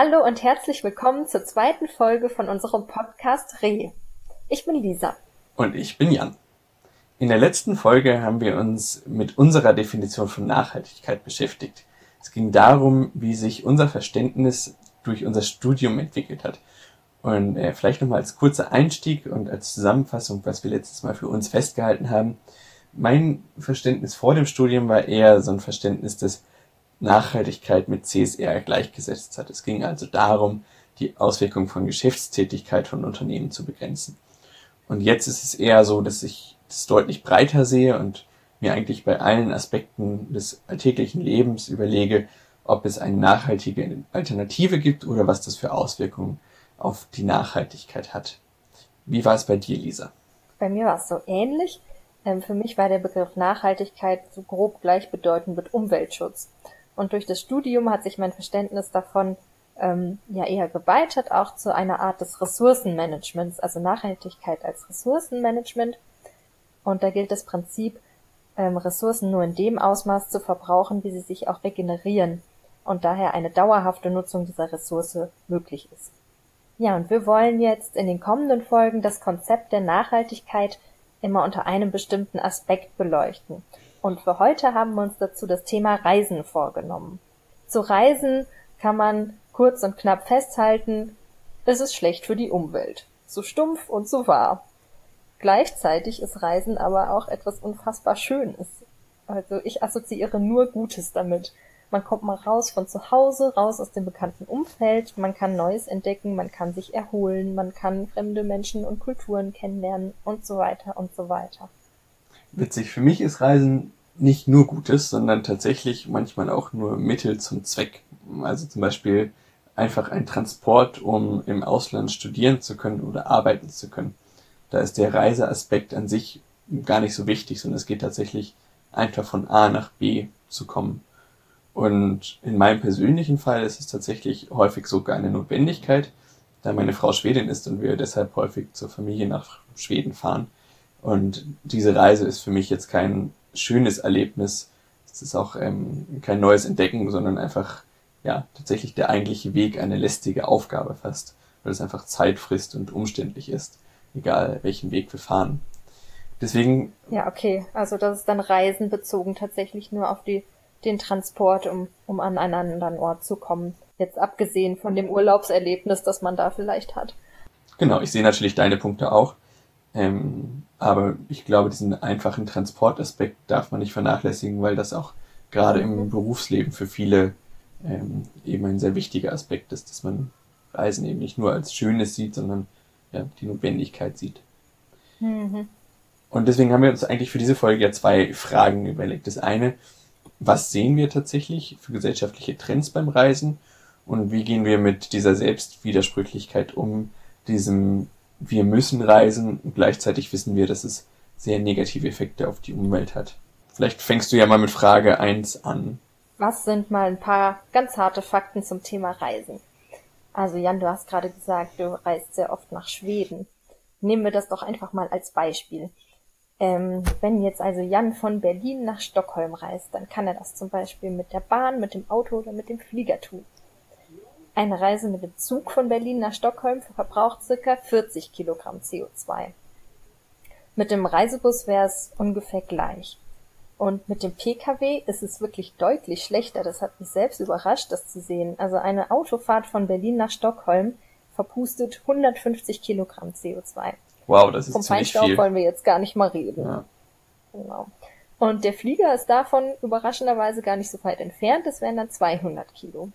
Hallo und herzlich willkommen zur zweiten Folge von unserem Podcast Re. Ich bin Lisa. Und ich bin Jan. In der letzten Folge haben wir uns mit unserer Definition von Nachhaltigkeit beschäftigt. Es ging darum, wie sich unser Verständnis durch unser Studium entwickelt hat. Und vielleicht nochmal als kurzer Einstieg und als Zusammenfassung, was wir letztes Mal für uns festgehalten haben. Mein Verständnis vor dem Studium war eher so ein Verständnis, das Nachhaltigkeit mit CSR gleichgesetzt hat. Es ging also darum, die Auswirkungen von Geschäftstätigkeit von Unternehmen zu begrenzen. Und jetzt ist es eher so, dass ich das deutlich breiter sehe und mir eigentlich bei allen Aspekten des alltäglichen Lebens überlege, ob es eine nachhaltige Alternative gibt oder was das für Auswirkungen auf die Nachhaltigkeit hat. Wie war es bei dir, Lisa? Bei mir war es so ähnlich. Für mich war der Begriff Nachhaltigkeit so grob gleichbedeutend mit Umweltschutz. Und durch das Studium hat sich mein Verständnis davon eher geweitet, auch zu einer Art des Ressourcenmanagements, also Nachhaltigkeit als Ressourcenmanagement. Und da gilt das Prinzip, Ressourcen nur in dem Ausmaß zu verbrauchen, wie sie sich auch regenerieren und daher eine dauerhafte Nutzung dieser Ressource möglich ist. Ja, und wir wollen jetzt in den kommenden Folgen das Konzept der Nachhaltigkeit immer unter einem bestimmten Aspekt beleuchten. Und für heute haben wir uns dazu das Thema Reisen vorgenommen. Zu Reisen kann man kurz und knapp festhalten, es ist schlecht für die Umwelt. So stumpf und so wahr. Gleichzeitig ist Reisen aber auch etwas unfassbar Schönes. Also ich assoziiere nur Gutes damit. Man kommt mal raus von zu Hause, raus aus dem bekannten Umfeld, man kann Neues entdecken, man kann sich erholen, man kann fremde Menschen und Kulturen kennenlernen und so weiter und so weiter. Witzig, für mich ist Reisen nicht nur Gutes, sondern tatsächlich manchmal auch nur Mittel zum Zweck. Also zum Beispiel einfach ein Transport, um im Ausland studieren zu können oder arbeiten zu können. Da ist der Reiseaspekt an sich gar nicht so wichtig, sondern es geht tatsächlich einfach von A nach B zu kommen. Und in meinem persönlichen Fall ist es tatsächlich häufig sogar eine Notwendigkeit, da meine Frau Schwedin ist und wir deshalb häufig zur Familie nach Schweden fahren. Und diese Reise ist für mich jetzt kein schönes Erlebnis. Es ist auch kein neues Entdecken, sondern einfach tatsächlich der eigentliche Weg eine lästige Aufgabe fast, weil es einfach Zeit frisst und umständlich ist, egal welchen Weg wir fahren. Deswegen. Ja, okay. Also das ist dann Reisen bezogen tatsächlich nur auf den Transport, um an einen anderen Ort zu kommen. Jetzt abgesehen von dem Urlaubserlebnis, das man da vielleicht hat. Genau, ich sehe natürlich deine Punkte auch. Aber ich glaube, diesen einfachen Transportaspekt darf man nicht vernachlässigen, weil das auch gerade im Berufsleben für viele eben ein sehr wichtiger Aspekt ist, dass man Reisen eben nicht nur als Schönes sieht, sondern die Notwendigkeit sieht. Mhm. Und deswegen haben wir uns eigentlich für diese Folge 2 Fragen überlegt. Das eine: Was sehen wir tatsächlich für gesellschaftliche Trends beim Reisen und wie gehen wir mit dieser Selbstwidersprüchlichkeit um, diesem wir müssen reisen und gleichzeitig wissen wir, dass es sehr negative Effekte auf die Umwelt hat. Vielleicht fängst du ja mal mit Frage 1 an. Was sind mal ein paar ganz harte Fakten zum Thema Reisen? Also Jan, du hast gerade gesagt, du reist sehr oft nach Schweden. Nehmen wir das doch einfach mal als Beispiel. Wenn jetzt also Jan von Berlin nach Stockholm reist, dann kann er das zum Beispiel mit der Bahn, mit dem Auto oder mit dem Flieger tun. Eine Reise mit dem Zug von Berlin nach Stockholm verbraucht ca. 40 Kilogramm CO2. Mit dem Reisebus wäre es ungefähr gleich. Und mit dem Pkw ist es wirklich deutlich schlechter. Das hat mich selbst überrascht, das zu sehen. Also eine Autofahrt von Berlin nach Stockholm verpustet 150 Kilogramm CO2. Wow, das ist Vom ziemlich Feinstaub viel. wollen wir jetzt gar nicht mal reden. Ja. Genau. Und der Flieger ist davon überraschenderweise gar nicht so weit entfernt. Das wären dann 200 Kilo.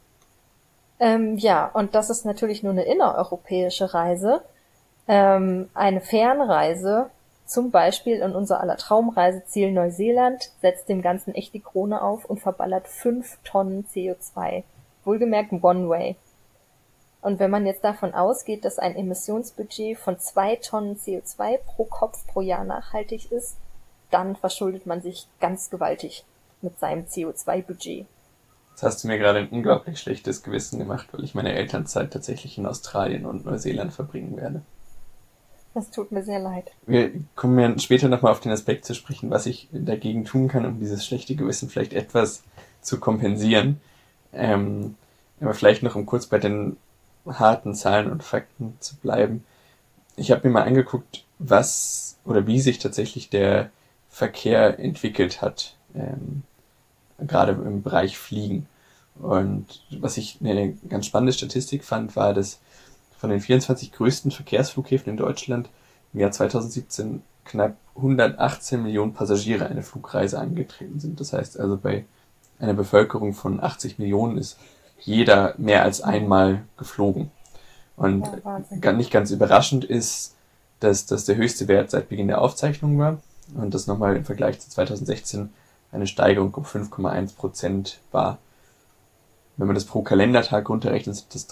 Und das ist natürlich nur eine innereuropäische Reise. Eine Fernreise, zum Beispiel in unser aller Traumreiseziel Neuseeland, setzt dem Ganzen echt die Krone auf und verballert 5 Tonnen CO2. Wohlgemerkt One-Way. Und wenn man jetzt davon ausgeht, dass ein Emissionsbudget von 2 Tonnen CO2 pro Kopf pro Jahr nachhaltig ist, dann verschuldet man sich ganz gewaltig mit seinem CO2-Budget. Jetzt hast du mir gerade ein unglaublich schlechtes Gewissen gemacht, weil ich meine Elternzeit tatsächlich in Australien und Neuseeland verbringen werde. Das tut mir sehr leid. Wir kommen ja später nochmal auf den Aspekt zu sprechen, was ich dagegen tun kann, um dieses schlechte Gewissen vielleicht etwas zu kompensieren. Aber vielleicht noch, um kurz bei den harten Zahlen und Fakten zu bleiben. Ich habe mir mal angeguckt, was oder wie sich tatsächlich der Verkehr entwickelt hat, gerade im Bereich Fliegen. Und was ich eine ganz spannende Statistik fand, war, dass von den 24 größten Verkehrsflughäfen in Deutschland im Jahr 2017 knapp 118 Millionen Passagiere eine Flugreise angetreten sind. Das heißt also, bei einer Bevölkerung von 80 Millionen ist jeder mehr als einmal geflogen. Und Ja, Wahnsinn. nicht ganz überraschend ist, dass das der höchste Wert seit Beginn der Aufzeichnung war und das nochmal im Vergleich zu 2016 eine Steigerung um 5,1% war. Wenn man das pro Kalendertag runterrechnet, sind das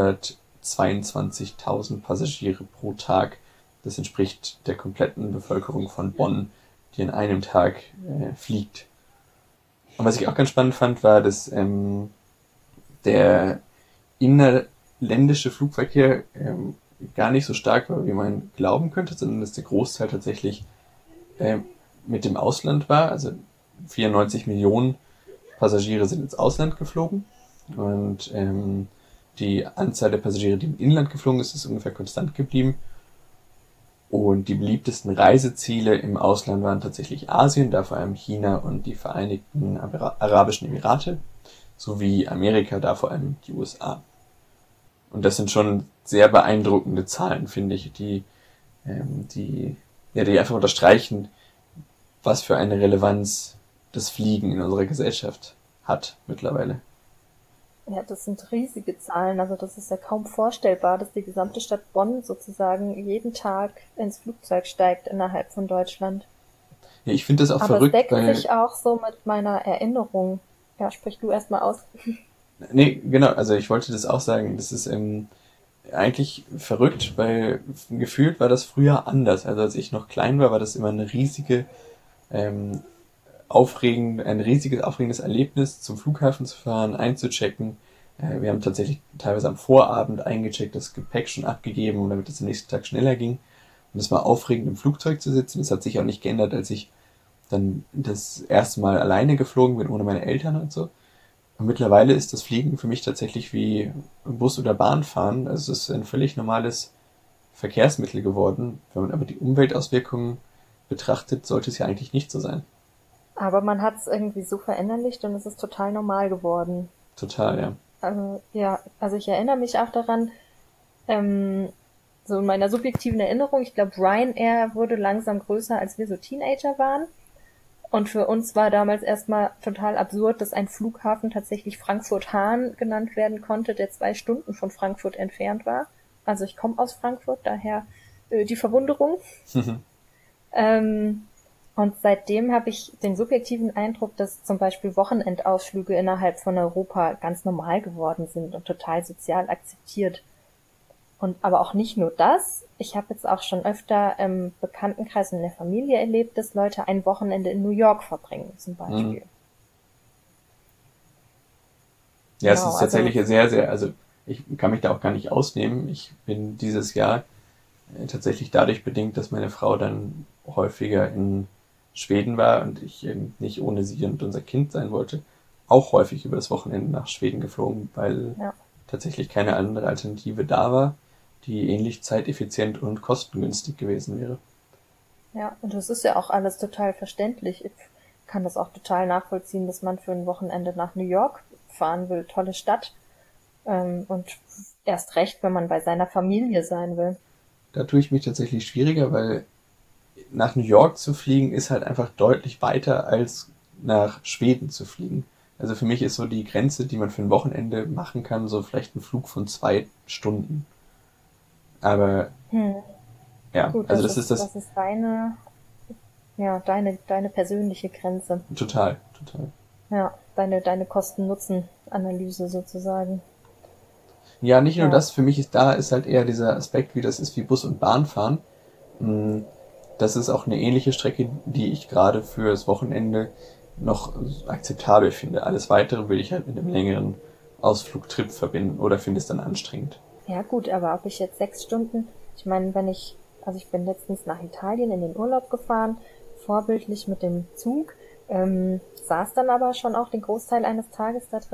322.000 Passagiere pro Tag. Das entspricht der kompletten Bevölkerung von Bonn, die an einem Tag fliegt. Und was ich auch ganz spannend fand, war, dass der innerländische Flugverkehr gar nicht so stark war, wie man glauben könnte, sondern dass der Großteil tatsächlich mit dem Ausland war. Also 94 Millionen Passagiere sind ins Ausland geflogen und die Anzahl der Passagiere, die im Inland geflogen ist, ist ungefähr konstant geblieben. Und die beliebtesten Reiseziele im Ausland waren tatsächlich Asien, da vor allem China und die Vereinigten Arabischen Emirate, sowie Amerika, da vor allem die USA. Und das sind schon sehr beeindruckende Zahlen, finde ich, die einfach unterstreichen, was für eine Relevanz das Fliegen in unserer Gesellschaft hat mittlerweile. Ja, das sind riesige Zahlen. Also das ist ja kaum vorstellbar, dass die gesamte Stadt Bonn sozusagen jeden Tag ins Flugzeug steigt innerhalb von Deutschland. Ja, ich finde das auch Aber es verrückt, deckt weil... sich auch so mit meiner Erinnerung. Ja, sprich du erstmal aus. Nee, genau, also ich wollte das auch sagen, das ist eigentlich verrückt, weil gefühlt war das früher anders. Also als ich noch klein war, war das immer eine riesige, ähm, ein riesiges, aufregendes Erlebnis, zum Flughafen zu fahren, einzuchecken. Wir haben tatsächlich teilweise am Vorabend eingecheckt, das Gepäck schon abgegeben, damit es am nächsten Tag schneller ging. Und es war aufregend, im Flugzeug zu sitzen. Das hat sich auch nicht geändert, als ich dann das erste Mal alleine geflogen bin, ohne meine Eltern und so. Und mittlerweile ist das Fliegen für mich tatsächlich wie Bus oder Bahn fahren. Also es ist ein völlig normales Verkehrsmittel geworden. Wenn man aber die Umweltauswirkungen betrachtet, sollte es ja eigentlich nicht so sein. Aber man hat es irgendwie so verinnerlicht und es ist total normal geworden. Total, ja. Also, ja, also ich erinnere mich auch daran, ähm, so in meiner subjektiven Erinnerung, ich glaube, Ryanair wurde langsam größer, als wir so Teenager waren. Und für uns war damals erstmal total absurd, dass ein Flughafen tatsächlich Frankfurt-Hahn genannt werden konnte, der 2 Stunden von Frankfurt entfernt war. Also ich komme aus Frankfurt, daher die Verwunderung. Ähm, und seitdem habe ich den subjektiven Eindruck, dass zum Beispiel Wochenendausflüge innerhalb von Europa ganz normal geworden sind und total sozial akzeptiert. Und aber auch nicht nur das. Ich habe jetzt auch schon öfter im Bekanntenkreis und in der Familie erlebt, dass Leute ein Wochenende in New York verbringen, zum Beispiel. Ja, es Genau, ist also tatsächlich sehr, sehr, also ich kann mich da auch gar nicht ausnehmen. Ich bin dieses Jahr tatsächlich dadurch bedingt, dass meine Frau dann häufiger in Schweden war und ich nicht ohne sie und unser Kind sein wollte, auch häufig über das Wochenende nach Schweden geflogen, weil ja, tatsächlich keine andere Alternative da war, die ähnlich zeiteffizient und kostengünstig gewesen wäre. ja, und das ist ja auch alles total verständlich. Ich kann das auch total nachvollziehen, dass man für ein Wochenende nach New York fahren will, tolle Stadt. Und erst recht, wenn man bei seiner Familie sein will. Da tue ich mich tatsächlich schwieriger, weil nach New York zu fliegen ist halt einfach deutlich weiter als nach Schweden zu fliegen. Also für mich ist so die Grenze, die man für ein Wochenende machen kann, so vielleicht ein Flug von 2 Stunden. Aber Hm. ja, Gut, also das ist das das ist deine persönliche Grenze. total, total. Ja, deine Kosten-Nutzen-Analyse sozusagen. Ja, nicht nur Ja, das, für mich ist halt eher dieser Aspekt, wie das ist wie Bus und Bahn fahren. Mm, Das ist auch eine ähnliche Strecke, die ich gerade fürs Wochenende noch akzeptabel finde. Alles weitere will ich halt mit einem längeren Ausflugtrip verbinden oder finde es dann anstrengend. ja gut, aber ob ich jetzt 6 Stunden, ich meine, also ich bin letztens nach Italien in den Urlaub gefahren, vorbildlich mit dem Zug, saß dann aber schon auch den Großteil eines Tages da drin.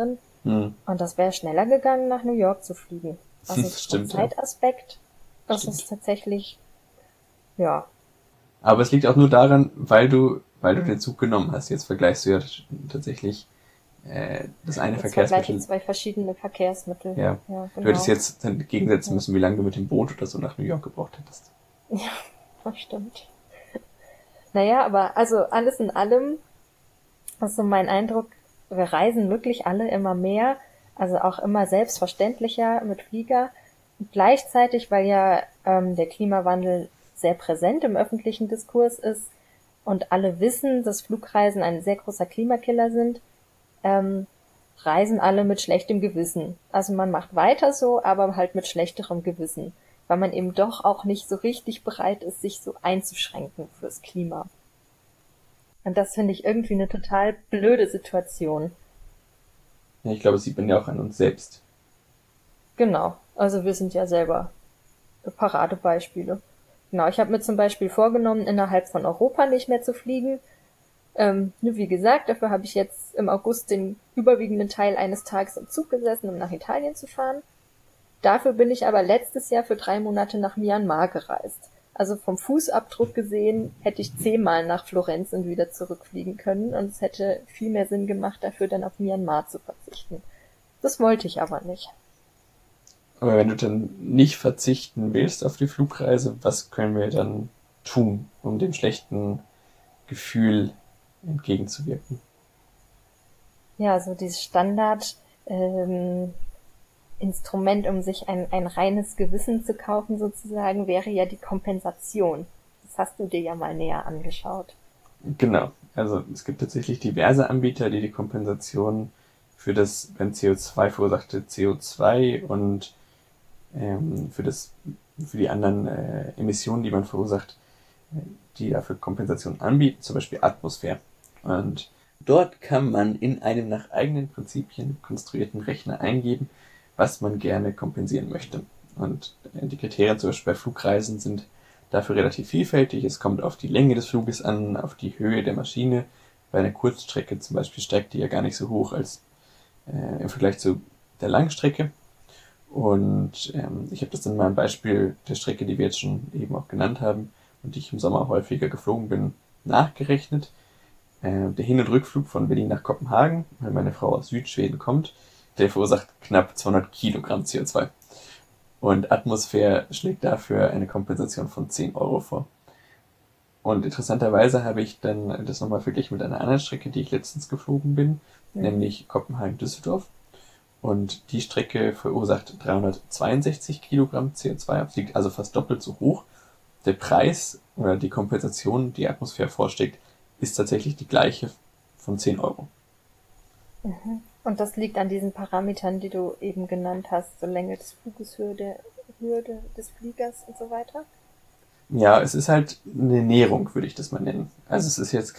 Hm. Und das wäre schneller gegangen, nach New York zu fliegen. Also vom Stimmt, ja. Zeitaspekt, das Stimmt. ist tatsächlich, ja, Aber es liegt auch nur daran, weil du den Zug genommen hast. Jetzt vergleichst du ja tatsächlich das eine jetzt vergleiche ich Verkehrsmittel. zwei verschiedene Verkehrsmittel. Ja. Ja, Du hättest genau. jetzt dann gegensetzen müssen, wie lange du mit dem Boot oder so nach New York gebraucht hättest. Ja, das stimmt. Naja, aber also alles in allem ist so mein Eindruck, wir reisen wirklich alle immer mehr, also auch immer selbstverständlicher mit Flieger. Und gleichzeitig, weil ja der Klimawandel sehr präsent im öffentlichen Diskurs ist und alle wissen, dass Flugreisen ein sehr großer Klimakiller sind, reisen alle mit schlechtem Gewissen. Also man macht weiter so, aber halt mit schlechterem Gewissen, weil man eben doch auch nicht so richtig bereit ist, sich so einzuschränken fürs Klima. Und das finde ich irgendwie eine total blöde Situation. Ja, ich glaube, das sieht man ja auch an uns selbst. Genau. Also wir sind ja selber Paradebeispiele. Genau, ich habe mir zum Beispiel vorgenommen, innerhalb von Europa nicht mehr zu fliegen. Nur wie gesagt, dafür habe ich jetzt im August den überwiegenden Teil eines Tages im Zug gesessen, um nach Italien zu fahren. Dafür bin ich aber letztes Jahr für 3 Monate nach Myanmar gereist. Also vom Fußabdruck gesehen hätte ich 10-mal nach Florenz und wieder zurückfliegen können und es hätte viel mehr Sinn gemacht, dafür dann auf Myanmar zu verzichten. Das wollte ich aber nicht. Aber wenn du dann nicht verzichten willst auf die Flugreise, was können wir dann tun, um dem schlechten Gefühl entgegenzuwirken? Ja, so dieses Standard Instrument, um sich ein reines Gewissen zu kaufen sozusagen, wäre ja die Kompensation. Das hast du dir ja mal näher angeschaut. Genau. Also es gibt tatsächlich diverse Anbieter, die die Kompensation für das beim CO2 verursachte CO2 und für die anderen Emissionen, die man verursacht, die dafür Kompensation anbieten, zum Beispiel Atmosphäre. Und dort kann man in einem nach eigenen Prinzipien konstruierten Rechner eingeben, was man gerne kompensieren möchte. Und die Kriterien zum Beispiel bei Flugreisen sind dafür relativ vielfältig. Es kommt auf die Länge des Fluges an, auf die Höhe der Maschine. Bei einer Kurzstrecke zum Beispiel steigt die ja gar nicht so hoch als im Vergleich zu der Langstrecke. Und ich habe das dann mal am Beispiel der Strecke, die wir jetzt schon eben auch genannt haben und die ich im Sommer häufiger geflogen bin, nachgerechnet. Der Hin- und Rückflug von Berlin nach Kopenhagen, weil meine Frau aus Südschweden kommt, der verursacht knapp 200 Kilogramm CO2. Und Atmosphäre schlägt dafür eine Kompensation von 10 Euro vor. Und interessanterweise habe ich dann das nochmal verglichen mit einer anderen Strecke, die ich letztens geflogen bin, nämlich Kopenhagen-Düsseldorf. Und die Strecke verursacht 362 Kilogramm CO2, fliegt also fast doppelt so hoch. Der Preis oder die Kompensation, die Atmosphäre vorschlägt, ist tatsächlich die gleiche von 10 Euro. Und das liegt an diesen Parametern, die du eben genannt hast, so Länge des Fluges, Höhe des Fliegers und so weiter? Ja, es ist halt eine Näherung, würde ich das mal nennen. Also es ist jetzt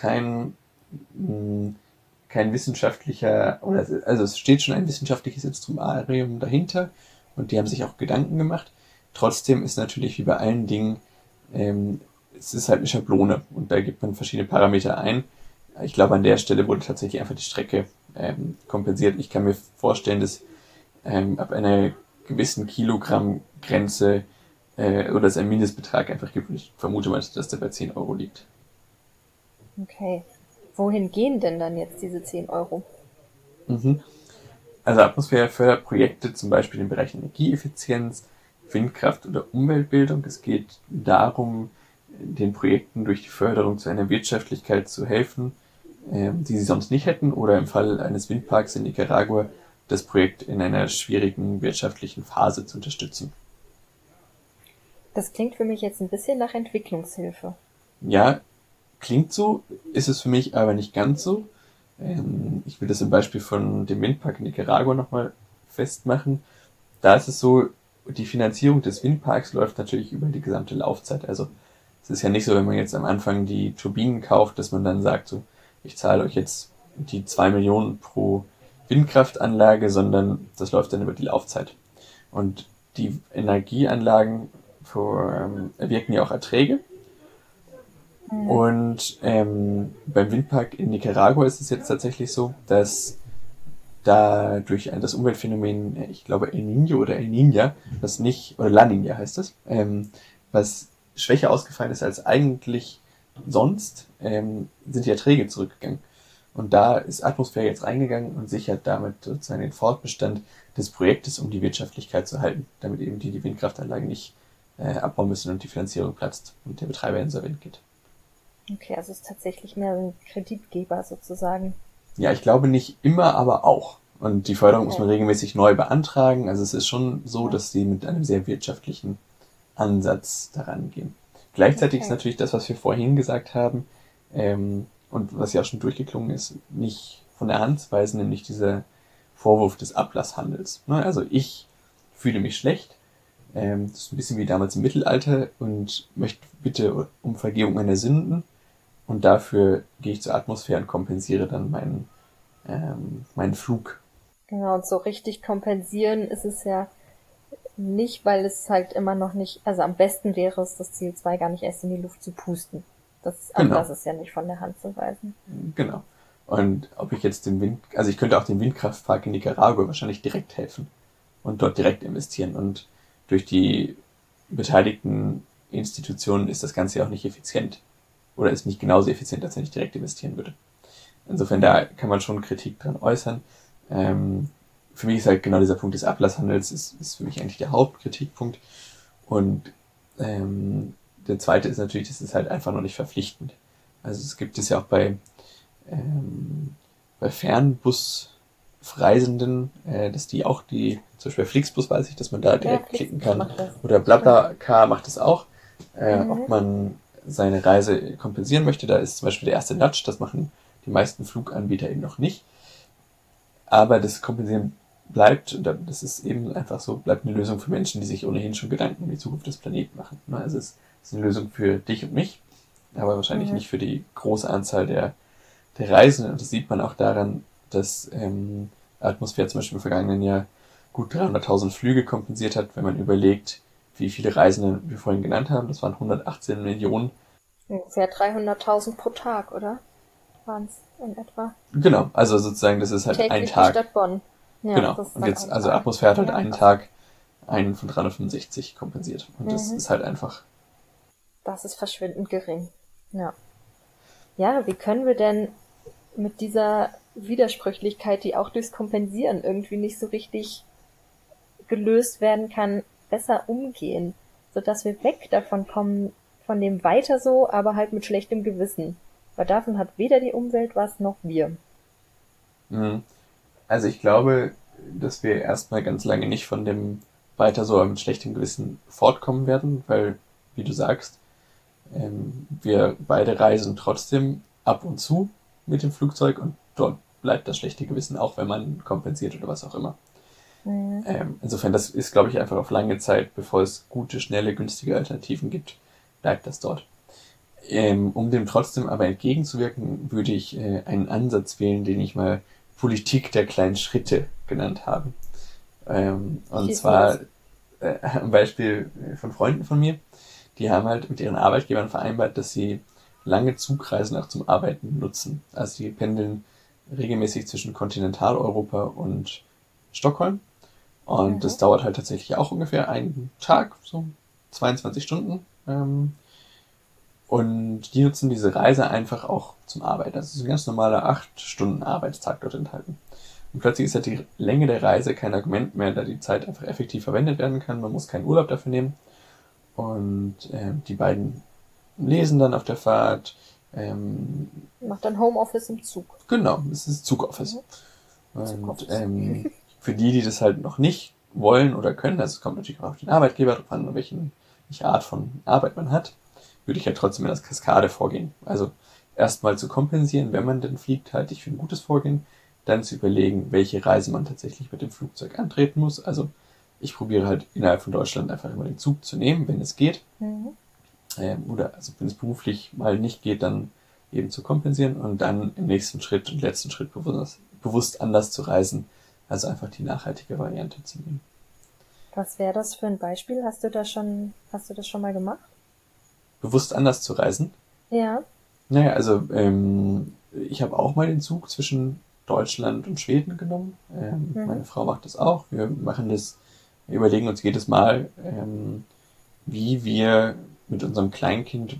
kein wissenschaftlicher, also es steht schon ein wissenschaftliches Instrumentarium dahinter und die haben sich auch Gedanken gemacht. Trotzdem ist natürlich wie bei allen Dingen, es ist halt eine Schablone und da gibt man verschiedene Parameter ein. Ich glaube, an der Stelle wurde tatsächlich einfach die Strecke kompensiert. Ich kann mir vorstellen, dass ab einer gewissen Kilogramm-Grenze oder es einen Mindestbetrag einfach gibt. Ich vermute mal, dass der bei 10 Euro liegt. Okay. Wohin gehen denn dann jetzt diese 10 Euro? Mhm. Also Atmosphäre fördert Projekte zum Beispiel im Bereich Energieeffizienz, Windkraft oder Umweltbildung. Es geht darum, den Projekten durch die Förderung zu einer Wirtschaftlichkeit zu helfen, die sie sonst nicht hätten, oder im Fall eines Windparks in Nicaragua das Projekt in einer schwierigen wirtschaftlichen Phase zu unterstützen. Das klingt für mich jetzt ein bisschen nach Entwicklungshilfe. Ja, klingt so, ist es für mich aber nicht ganz so. Ich will das im Beispiel von dem Windpark in Nicaragua nochmal festmachen. Da ist es so, die Finanzierung des Windparks läuft natürlich über die gesamte Laufzeit. Also es ist ja nicht so, wenn man jetzt am Anfang die Turbinen kauft, dass man dann sagt, so, ich zahle euch jetzt die 2 Millionen pro Windkraftanlage, sondern das läuft dann über die Laufzeit. Und die Energieanlagen erwirken ja auch Erträge. Und beim Windpark in Nicaragua ist es jetzt tatsächlich so, dass da durch das Umweltphänomen, ich glaube El Niño oder El Niña, was nicht, oder La Niña heißt es, was schwächer ausgefallen ist als eigentlich sonst, sind die Erträge zurückgegangen. Und da ist Atmosphäre jetzt reingegangen und sichert damit sozusagen den Fortbestand des Projektes, um die Wirtschaftlichkeit zu halten, damit eben die Windkraftanlage nicht abbauen müssen und die Finanzierung platzt und der Betreiber insolvent geht. Okay, also es ist tatsächlich mehr ein Kreditgeber sozusagen. Ja, ich glaube nicht immer, aber auch. Und die Förderung muss man Okay. regelmäßig neu beantragen. Also es ist schon so, Ja. dass sie mit einem sehr wirtschaftlichen Ansatz daran gehen. Gleichzeitig ist Okay. natürlich das, was wir vorhin gesagt haben, und was ja auch schon durchgeklungen ist, nicht von der Hand zu weisen, nämlich dieser Vorwurf des Ablasshandels. Ne? Also ich fühle mich schlecht, das ist ein bisschen wie damals im Mittelalter und möchte bitte um Vergebung meiner Sünden und dafür gehe ich zur Atmosphäre und kompensiere dann meinen Flug. Genau, und so richtig kompensieren ist es ja nicht, weil es halt immer noch nicht, also am besten wäre es, das CO2 gar nicht erst in die Luft zu pusten. Das Genau, Ablass ist ja nicht von der Hand zu weisen. genau. Und ob ich jetzt also ich könnte auch dem Windkraftpark in Nicaragua wahrscheinlich direkt helfen und dort direkt investieren. Und durch die beteiligten Institutionen ist das Ganze ja auch nicht effizient. Oder ist nicht genauso effizient, als wenn ich direkt investieren würde. Insofern, da kann man schon Kritik dran äußern. Für mich ist halt genau dieser Punkt des Ablasshandels ist für mich eigentlich der Hauptkritikpunkt. Und der zweite ist natürlich, das ist halt einfach noch nicht verpflichtend. Also es gibt es ja auch bei Fernbusreisenden, dass die auch zum Beispiel bei Flixbus weiß ich, dass man da Ja, direkt klicken Flixbus kann. macht das. Oder Stimmt. BlaBlaCar macht es auch. Ob Mhm. man seine Reise kompensieren möchte, da ist zum Beispiel der erste Nudge, das machen die meisten Fluganbieter eben noch nicht. Aber das Kompensieren bleibt, und das ist eben einfach so, bleibt eine Lösung für Menschen, die sich ohnehin schon Gedanken um die Zukunft des Planeten machen. Also es ist eine Lösung für dich und mich, aber wahrscheinlich Mhm. nicht für die große Anzahl der Reisenden. Und das sieht man auch daran, dass Atmosphäre zum Beispiel im vergangenen Jahr gut 300.000 Flüge kompensiert hat, wenn man überlegt, wie viele Reisende wir vorhin genannt haben. Das waren 118 Millionen. Ungefähr 300.000 pro Tag, oder? Waren es in etwa. Genau, also sozusagen, das ist halt ein Täglich die Tag. Stadt Bonn. Ja, Genau. das ist Und dann jetzt, ein also Tag. Atmosphäre hat halt Ja, einen krass. Tag, einen von 365 kompensiert. Und das Mhm. ist halt einfach, Das ist verschwindend gering. Ja. Ja, wie können wir denn mit dieser Widersprüchlichkeit, die auch durchs Kompensieren irgendwie nicht so richtig gelöst werden kann, besser umgehen, sodass wir weg davon kommen, von dem weiter so, aber halt mit schlechtem Gewissen. Weil davon hat weder die Umwelt was noch wir. mh. Also ich glaube, dass wir erstmal ganz lange nicht von dem weiter so mit schlechtem Gewissen fortkommen werden, weil, wie du sagst, wir beide reisen trotzdem ab und zu mit dem Flugzeug und dort bleibt das schlechte Gewissen, auch wenn man kompensiert oder was auch immer. Mhm. Insofern, das ist, glaube ich, einfach auf lange Zeit, bevor es gute, schnelle, günstige Alternativen gibt, bleibt das dort. Um dem trotzdem aber entgegenzuwirken, würde ich einen Ansatz wählen, den ich mal Politik der kleinen Schritte genannt habe. Und Schieß zwar los. ein Beispiel von Freunden von mir, die haben halt mit ihren Arbeitgebern vereinbart, dass sie lange Zugreisen auch zum Arbeiten nutzen. Also die pendeln regelmäßig zwischen Kontinentaleuropa und Stockholm. Und Mhm. das dauert halt tatsächlich auch ungefähr einen Tag, so 22 Stunden. Und die nutzen diese Reise einfach auch zum Arbeiten. Das ist ein ganz normaler 8 Stunden Arbeitstag dort enthalten. Und plötzlich ist halt die Länge der Reise kein Argument mehr, da die Zeit einfach effektiv verwendet werden kann. Man muss keinen Urlaub dafür nehmen. Und die beiden lesen dann auf der Fahrt. Macht dann Homeoffice im Zug. Genau, es ist Zugoffice. Mhm. Und Zugoffice. für die das halt noch nicht wollen oder können, also es kommt natürlich auch auf den Arbeitgeber drauf an, welche Art von Arbeit man hat, würde ich halt trotzdem in das Kaskade vorgehen. Also erstmal zu kompensieren, wenn man denn fliegt, halte ich für ein gutes Vorgehen. Dann zu überlegen, welche Reise man tatsächlich mit dem Flugzeug antreten muss. Also ich probiere halt innerhalb von Deutschland einfach immer den Zug zu nehmen, wenn es geht. Mhm. Oder also wenn es beruflich mal nicht geht, dann eben zu kompensieren und dann im nächsten Schritt und letzten Schritt bewusst anders zu reisen. Also einfach die nachhaltige Variante zu nehmen. Was wäre das für ein Beispiel? Hast du das schon mal gemacht? Bewusst anders zu reisen. Ja. Naja, also ich habe auch mal den Zug zwischen Deutschland und Schweden genommen. Meine Frau macht das auch. Wir überlegen uns jedes Mal, wie wir mit unserem Kleinkind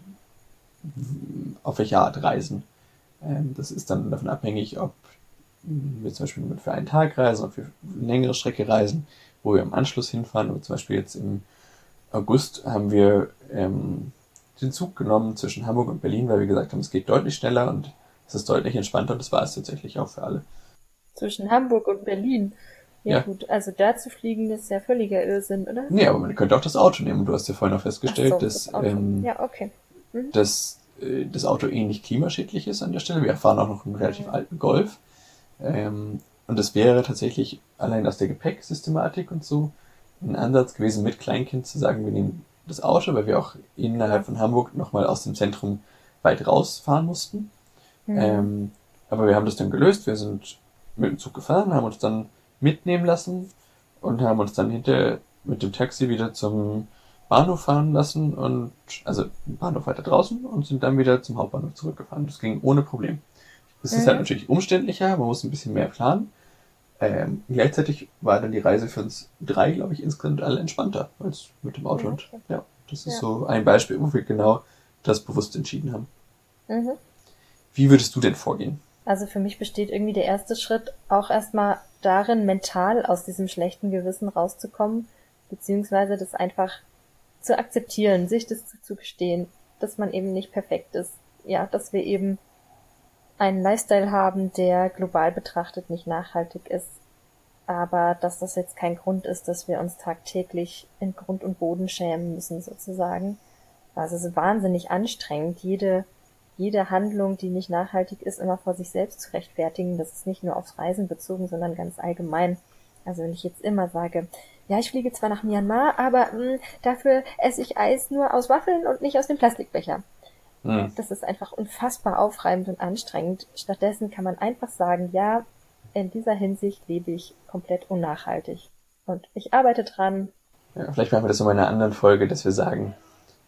auf welche Art reisen. Das ist dann davon abhängig, ob wir zum Beispiel für einen Tag reisen, ob wir eine längere Strecke reisen, wo wir im Anschluss hinfahren. Aber zum Beispiel jetzt im August haben wir den Zug genommen zwischen Hamburg und Berlin, weil wir gesagt haben, es geht deutlich schneller und es ist deutlich entspannter und das war es tatsächlich auch für alle. Zwischen Hamburg und Berlin? Ja gut, also da zu fliegen, das ist ja völliger Irrsinn, oder? Nee, aber man könnte auch das Auto nehmen. Du hast ja vorhin auch festgestellt, Ach so, dass das Auto. Ja, okay. dass das Auto ähnlich klimaschädlich ist an der Stelle. Wir fahren auch noch einen relativ alten Golf. Und das wäre tatsächlich allein aus der Gepäcksystematik und so ein Ansatz gewesen, mit Kleinkind zu sagen, wir nehmen das Auto, weil wir auch innerhalb von Hamburg nochmal aus dem Zentrum weit rausfahren mussten. Aber wir haben das dann gelöst. Wir sind mit dem Zug gefahren, haben uns dann mitnehmen lassen und haben uns dann hinterher mit dem Taxi wieder zum Bahnhof fahren lassen und also den Bahnhof weiter draußen und sind dann wieder zum Hauptbahnhof zurückgefahren. Das ging ohne Problem. Das ist halt natürlich umständlicher, man muss ein bisschen mehr planen. Gleichzeitig war dann die Reise für uns 3, glaube ich, insgesamt alle entspannter als mit dem Auto. Und ja, das ist so ein Beispiel, wo wir genau das bewusst entschieden haben. Wie würdest du denn vorgehen? Also für mich besteht irgendwie der erste Schritt auch erstmal darin, mental aus diesem schlechten Gewissen rauszukommen, beziehungsweise das einfach zu akzeptieren, sich das zuzugestehen, dass man eben nicht perfekt ist. Ja, dass wir eben einen Lifestyle haben, der global betrachtet nicht nachhaltig ist, aber dass das jetzt kein Grund ist, dass wir uns tagtäglich in Grund und Boden schämen müssen, sozusagen. Also es ist wahnsinnig anstrengend, jede Handlung, die nicht nachhaltig ist, immer vor sich selbst zu rechtfertigen. Das ist nicht nur aufs Reisen bezogen, sondern ganz allgemein. Also wenn ich jetzt immer sage, ja, ich fliege zwar nach Myanmar, aber dafür esse ich Eis nur aus Waffeln und nicht aus dem Plastikbecher. Das ist einfach unfassbar aufreibend und anstrengend. Stattdessen kann man einfach sagen, ja, in dieser Hinsicht lebe ich komplett unnachhaltig. Und ich arbeite dran. Ja, vielleicht machen wir das in einer anderen Folge, dass wir sagen,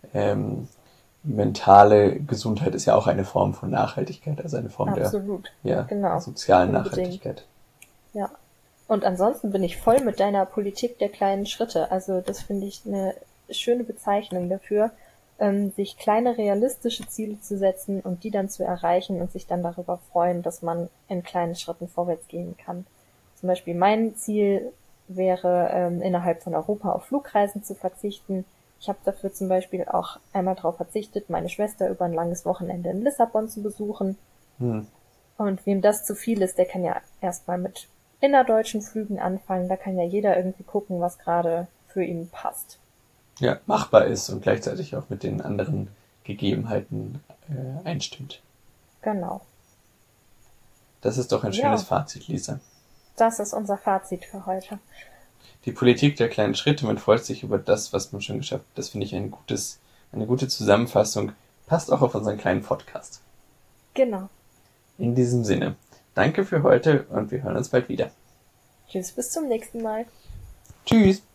mentale Gesundheit ist ja auch eine Form von Nachhaltigkeit, also eine Form Absolut. der sozialen Unbedingt. Nachhaltigkeit. Ja. Und ansonsten bin ich voll mit deiner Politik der kleinen Schritte. Also das finde ich eine schöne Bezeichnung dafür, sich kleine realistische Ziele zu setzen und die dann zu erreichen und sich dann darüber freuen, dass man in kleinen Schritten vorwärts gehen kann. Zum Beispiel mein Ziel wäre, innerhalb von Europa auf Flugreisen zu verzichten. Ich habe dafür zum Beispiel auch einmal darauf verzichtet, meine Schwester über ein langes Wochenende in Lissabon zu besuchen. Und wem das zu viel ist, der kann ja erstmal mit innerdeutschen Flügen anfangen. Da kann ja jeder irgendwie gucken, was gerade für ihn passt. Ja, machbar ist und gleichzeitig auch mit den anderen Gegebenheiten einstimmt. Genau. Das ist doch ein schönes Fazit, Lisa. Das ist unser Fazit für heute. Die Politik der kleinen Schritte, man freut sich über das, was man schon geschafft hat. Das finde ich eine gute Zusammenfassung. Passt auch auf unseren kleinen Podcast. Genau. In diesem Sinne, danke für heute und wir hören uns bald wieder. Tschüss, bis zum nächsten Mal. Tschüss.